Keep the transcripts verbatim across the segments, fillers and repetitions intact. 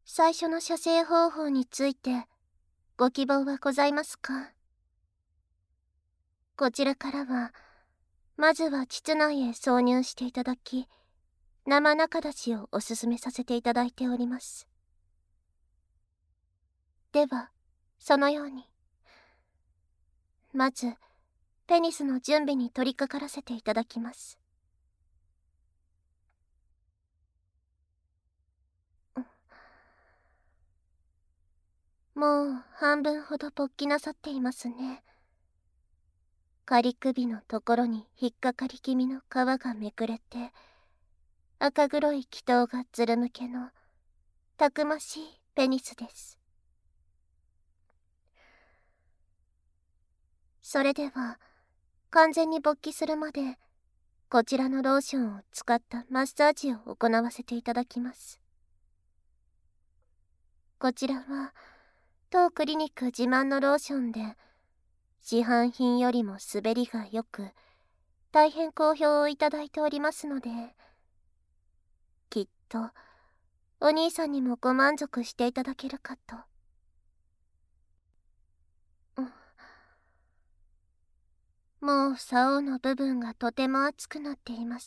最初の射精方法についてご希望はございますか？こちらからは、まずは膣内へ挿入していただき、生中出しをおすすめさせていただいております。では、そのように。まず、ペニスの準備に取り掛からせていただきます。もう半分ほど勃起なさっていますね。仮首のところに引っかかり気味の皮がめくれて、赤黒い気筒がずるむけのたくましいペニスです。それでは完全に勃起するまでこちらのローションを使ったマッサージを行わせていただきます。こちらは当クリニック自慢のローションで、市販品よりも滑りが良く大変好評をいただいておりますので、きっとお兄さんにもご満足していただけるかと。もう竿の部分がとても熱くなっています。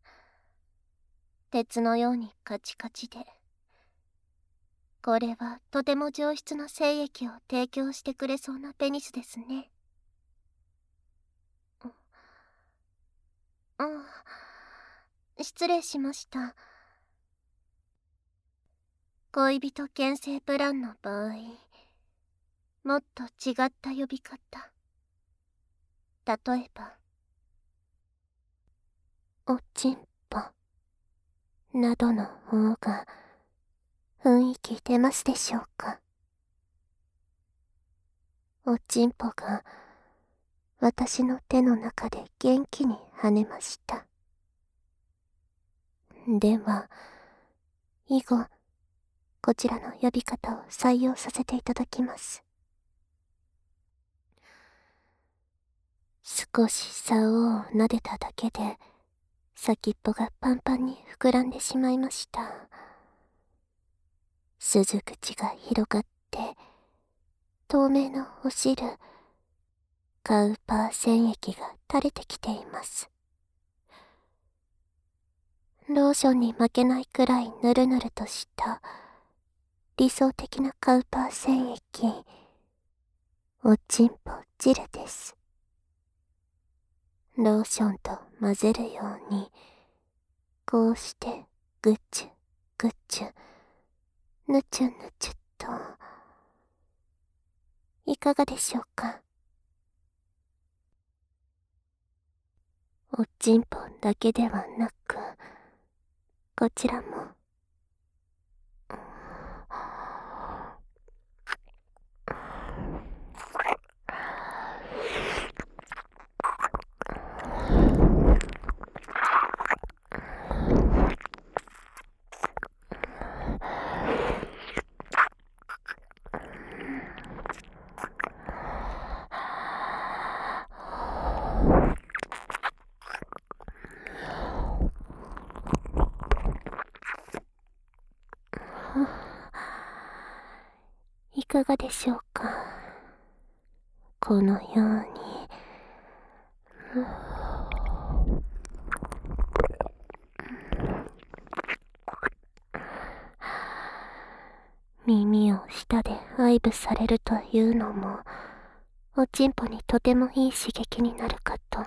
鉄のようにカチカチで、これはとても上質な精液を提供してくれそうなペニスですね。うん、失礼しました。恋人牽制プランの場合、もっと違った呼び方、例えばおちんぽなどの方が雰囲気出ますでしょうか。おちんぽが私の手の中で元気に跳ねました。では以後こちらの呼び方を採用させていただきます。少し竿を撫でただけで先っぽがパンパンに膨らんでしまいました。鈴口が広がって透明のお汁、カウパー腺液が垂れてきています。ローションに負けないくらいぬるぬるとした理想的なカウパー腺液、おちんぽ汁です。ローションと混ぜるように、こうしてぐちゅぐちゅ、ぬちゅぬちゅと。いかがでしょうか。おちんぽだけではなく、こちらもいかがでしょうか。このように、耳を舌で愛撫されるというのもおちんぽにとてもいい刺激になるかと。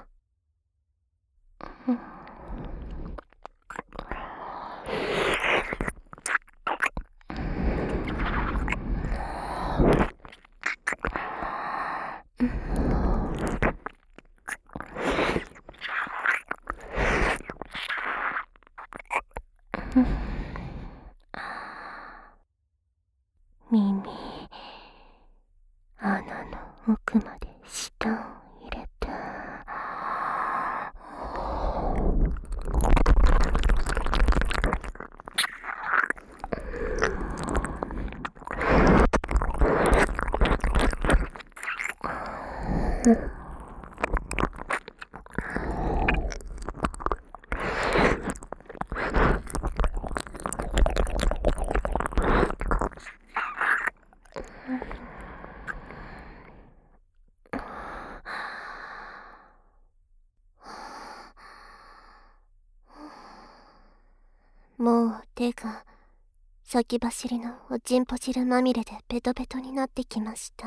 耳、穴の奥まで舌を入れて、 手が先走りのおちんぽ汁まみれでベトベトになってきました。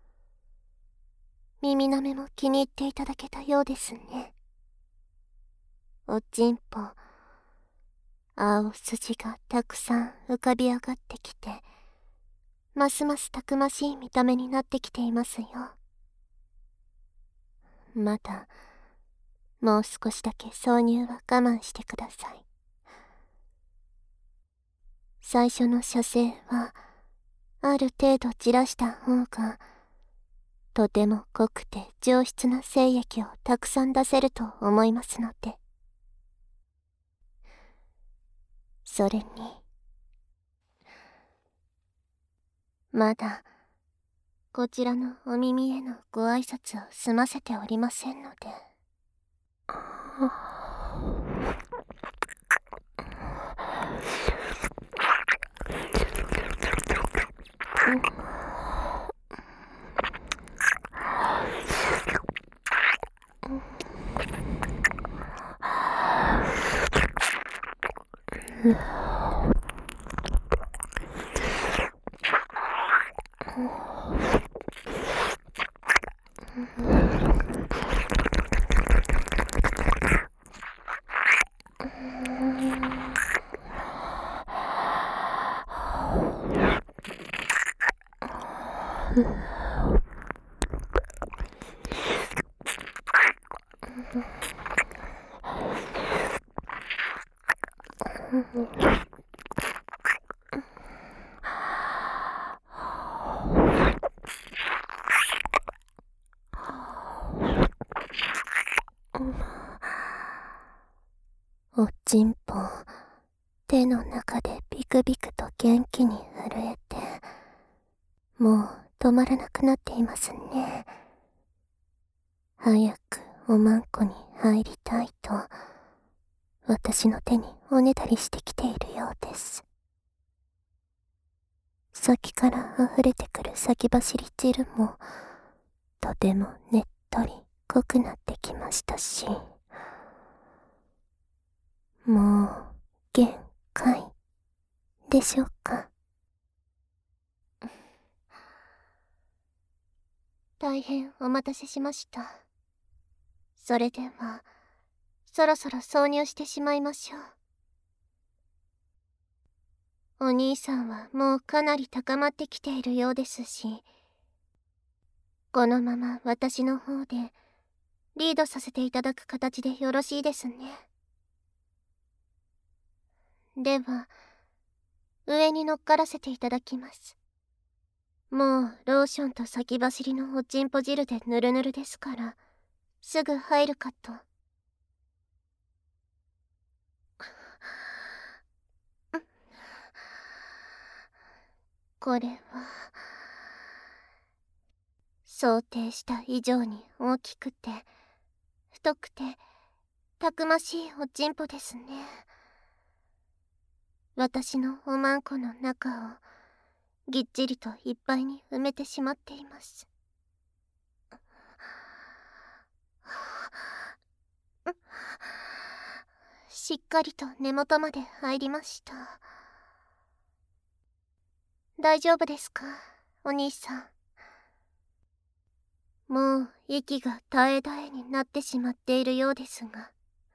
耳なめも気に入っていただけたようですね。おちんぽ、青筋がたくさん浮かび上がってきて、ますますたくましい見た目になってきていますよ。まだ、もう少しだけ挿入は我慢してください。最初の射精は、ある程度じらした方が、とても濃くて上質な精液をたくさん出せると思いますので。それに、まだ、こちらのお耳へのご挨拶を済ませておりませんので。おちんぽ、手の中でビクビクと元気に震えて、もう止まらなくなっていますね。早くおまんこに入りたいと、私の手におねだりしてきているようです。先から溢れてくる先走り汁も、とてもねっとり濃くなってきましたし、もう限界でしょうか。大変お待たせしました。それでは、そろそろ挿入してしまいましょう。お兄さんはもうかなり高まってきているようですし、このまま私の方でリードさせていただく形でよろしいですね。では、上に乗っからせていただきます。もうローションと先走りのおちんぽ汁でヌルヌルですから、すぐ入るかと。これは、想定した以上に大きくて、太くて、たくましいおちんぽですね。私のおまんこの中をぎっちりといっぱいに埋めてしまっています。しっかりと根元まで入りました。大丈夫ですか、お兄さん。もう息が絶え絶えになってしまっているようですが、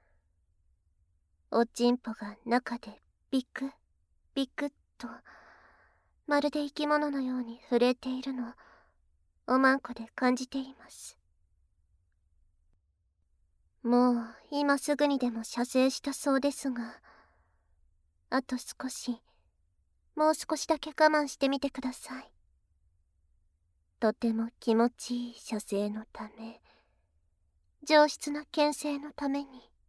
おちんぽが中でビクビクと、まるで生き物のように震えているのをおまんこで感じています。もう今すぐにでも射精したそうですが、あと少し、もう少しだけ我慢してみてください。とても気持ちいい射精のため、上質な牽制のために。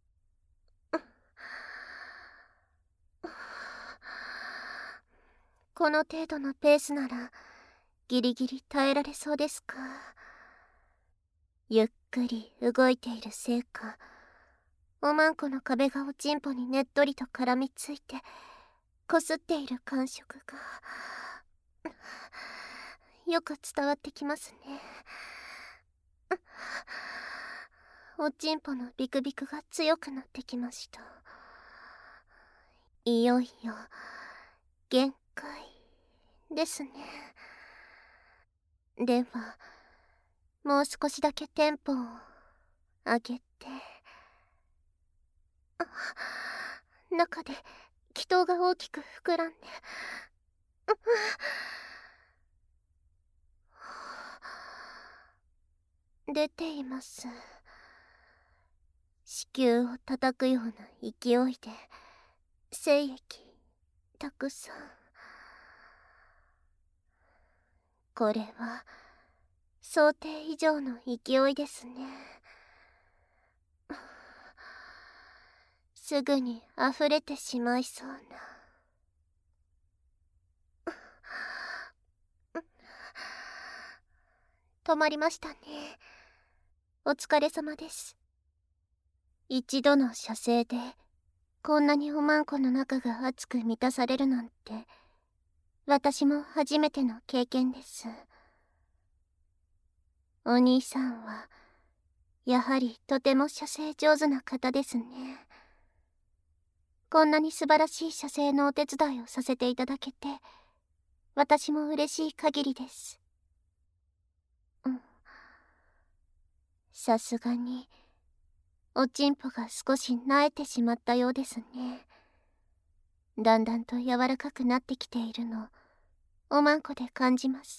この程度のペースなら、ギリギリ耐えられそうですか。ゆっくり動いているせいか、おまんこの壁がおちんぽにねっとりと絡みついて、こすっている感触が、よく伝わってきますね。おちんぽのビクビクが強くなってきました。 いよいよ限界ですね。ではもう少しだけテンポを上げて。あ、中で気筒が大きく膨らんで、出ています。子宮を叩くような勢いで精液たくさん。これは想定以上の勢いですね。すぐに溢れてしまいそうな。止まりましたね。お疲れ様です。一度の射精でこんなにおまんこの中が熱く満たされるなんて、私も初めての経験です。お兄さんはやはりとても射精上手な方ですね。こんなに素晴らしい射精のお手伝いをさせていただけて、私も嬉しい限りです。うん。さすがにおちんぽが少し萎えてしまったようですね。だんだんと柔らかくなってきているのおまんこで感じます。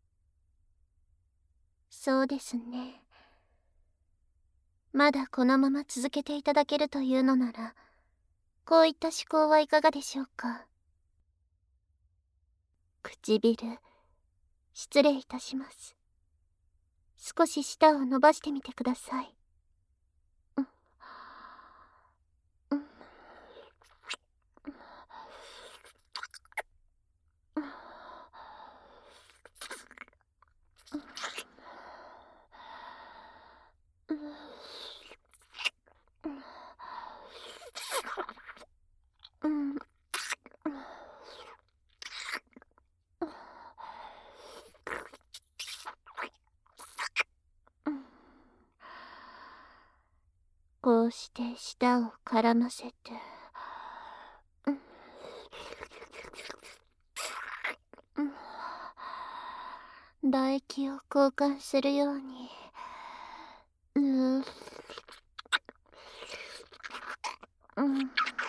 そうですね。まだこのまま続けていただけるというのなら、こういった思考はいかがでしょうか。唇、失礼いたします。少し舌を伸ばしてみてください。うん、うん、うん、うん、うん、うん。こうして舌を絡ませて、うん、うん、唾液を交換するように、うん、うん、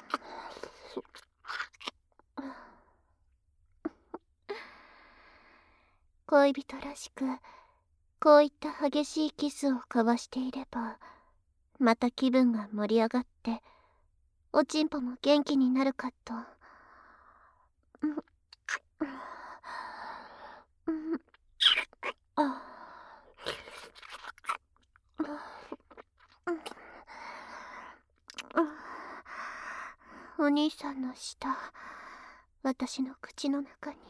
恋人らしくこういった激しいキスを交わしていれば、また気分が盛り上がっておちんぽも元気になるかと。うん、うん、あ、お兄さんの舌、私の口の中に。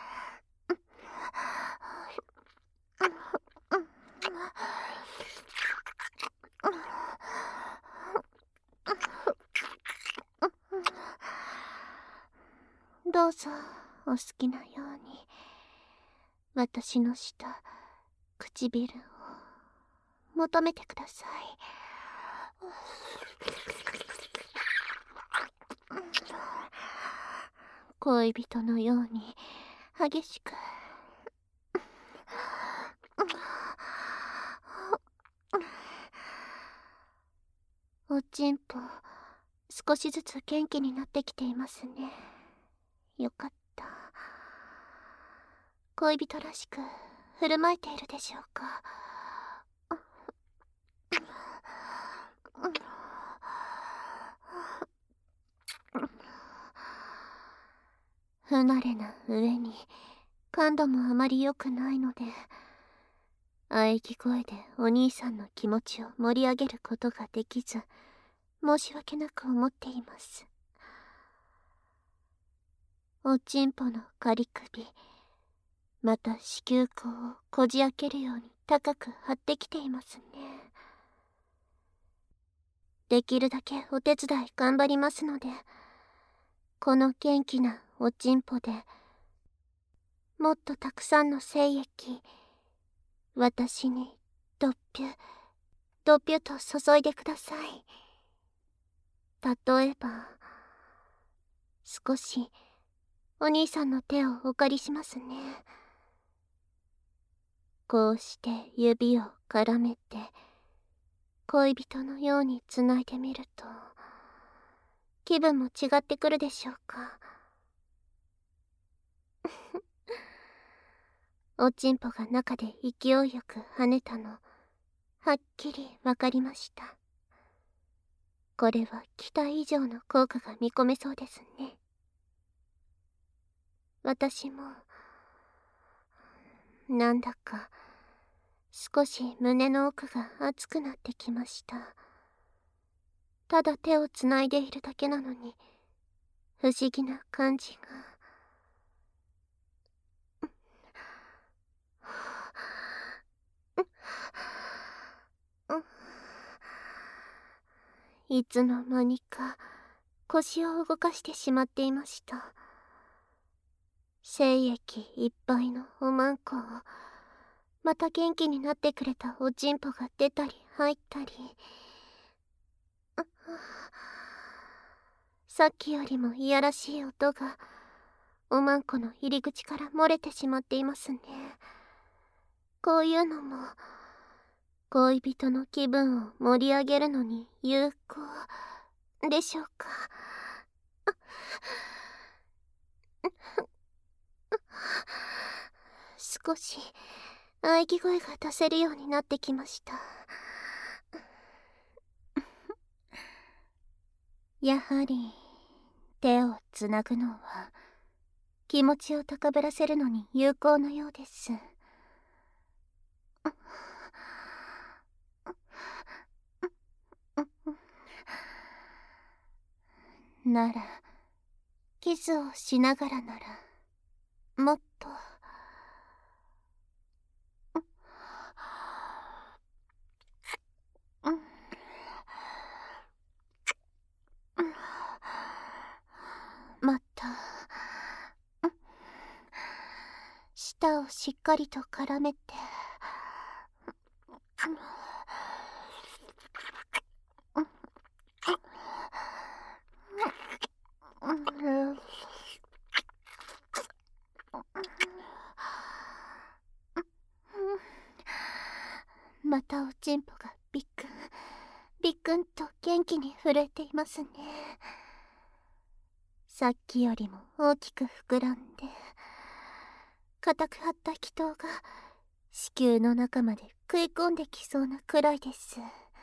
どうぞお好きなように私の舌、唇を求めてください。恋人のように激しく。おちんぽ少しずつ元気になってきていますね。よかった。恋人らしく振る舞えているでしょうか。不慣れな上に感度もあまり良くないので、喘ぎ声でお兄さんの気持ちを盛り上げることができず、申し訳なく思っています。おちんぽの仮首、また子宮口をこじ開けるように高く張ってきていますね。できるだけお手伝い頑張りますので、この元気なおちんぽでもっとたくさんの精液、私にどっぴゅどっぴゅと注いでください。例えば少しお兄さんの手をお借りしますね。こうして指を絡めて恋人のようにつないでみると気分も違ってくるでしょうか。おちんぽが中で勢いよく跳ねたの、はっきりわかりました。これは期待以上の効果が見込めそうですね。私も、なんだか、少し胸の奥が熱くなってきました。ただ手をつないでいるだけなのに、不思議な感じが。いつの間にか腰を動かしてしまっていました。精液いっぱいのおまんこをまた元気になってくれたおちんぽが出たり入ったり、さっきよりもいやらしい音がおまんこの入り口から漏れてしまっていますね。こういうのも恋人の気分を盛り上げるのに有効でしょうか。少し喘ぎ声が出せるようになってきました。やはり手をつなぐのは気持ちを高ぶらせるのに有効なようです。ならキスをしながらならもっとまた舌をしっかりと絡めてまたおちんぽがビックンビックンと元気に震えていますね。さっきよりも大きく膨らんで硬く張った気筒が子宮の中まで食い込んできそうなくらいです。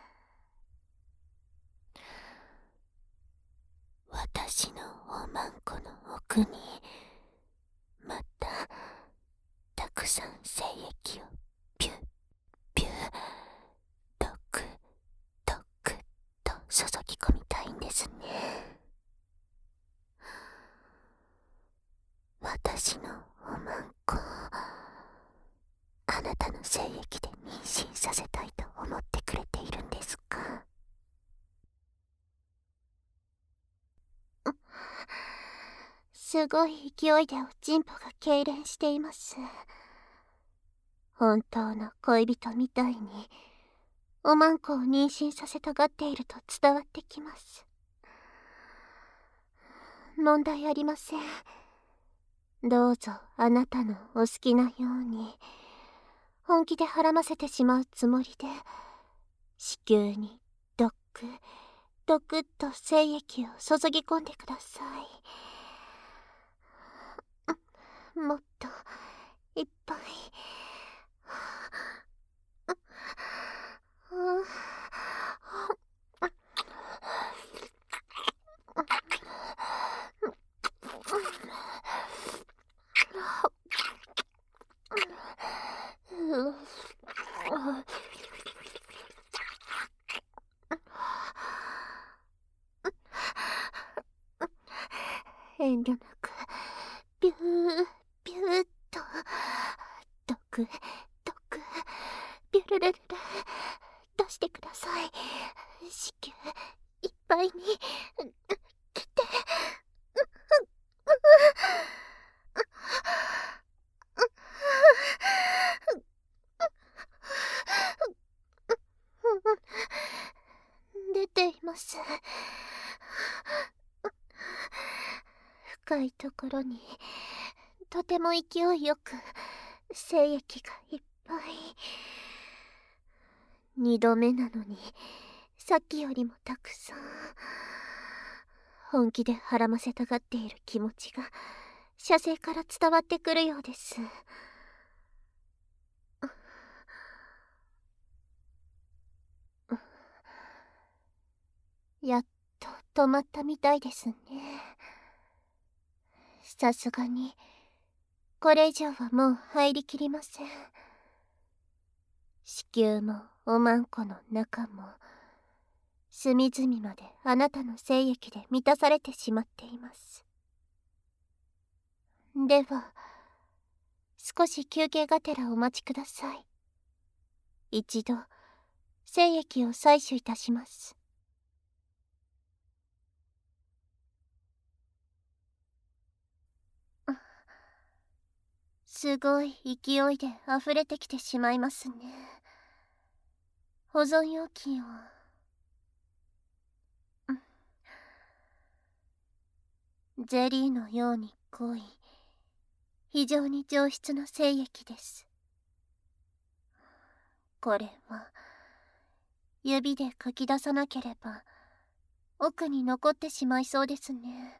私のおまんこの奥にまたたくさん精液をピュッピュッドクドクと注ぎ込みたいんですね。私のおまんこあなたの精液で妊娠させたいと思ってくれているんですか？すごい勢いでおちんぽが痙攣しています。本当の恋人みたいにおまんこを妊娠させたがっていると伝わってきます。問題ありません。どうぞあなたのお好きなように本気ではらませてしまうつもりで子宮にドックドクッと精液を注ぎ込んでください。もっといっぱい遠慮なくビュービューっとドクドクビュルルルル出してください。子宮いっぱいに来て。出ています。 深いところにとても勢いよく精液がいっぱい。二度目なのにさっきよりもたくさん。本気で孕ませたがっている気持ちが射精から伝わってくるようです。やっと止まったみたいですね。さすがにこれ以上はもう入りきりません。子宮もおまんこの中も隅々まであなたの精液で満たされてしまっています。では少し休憩がてらお待ちください。一度精液を採取いたします。すごい勢いで溢れてきてしまいますね。保存容器を。ゼリーのように濃い非常に上質な精液です。これは指でかき出さなければ奥に残ってしまいそうですね。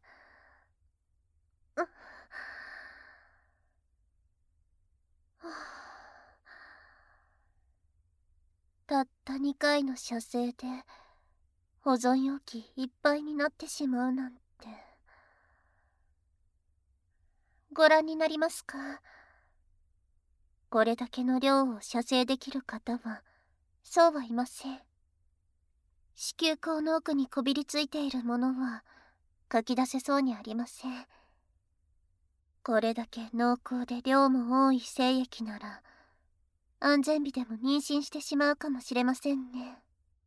たったにかいの射精で保存容器いっぱいになってしまうなんて。ご覧になりますか？これだけの量を射精できる方はそうはいません。子宮口の奥にこびりついているものはかき出せそうにありません。これだけ濃厚で量も多い精液なら安全日でも妊娠してしまうかもしれませんね。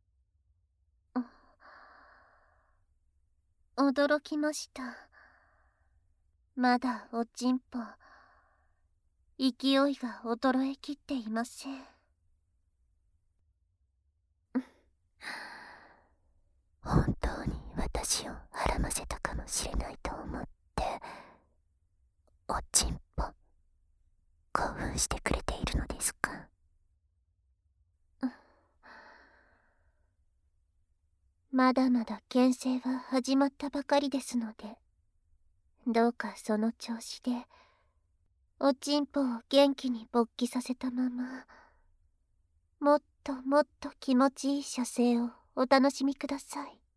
驚きました。まだおちんぽ勢いが衰えきっていません。 本当に私を孕ませたかもしれないと思っておちんぽ興奮してくれているのですか？ まだまだ牽制は始まったばかりですので、どうかその調子でおちんぽを元気に勃起させたまま、もっともっと気持ちいい射精をお楽しみください。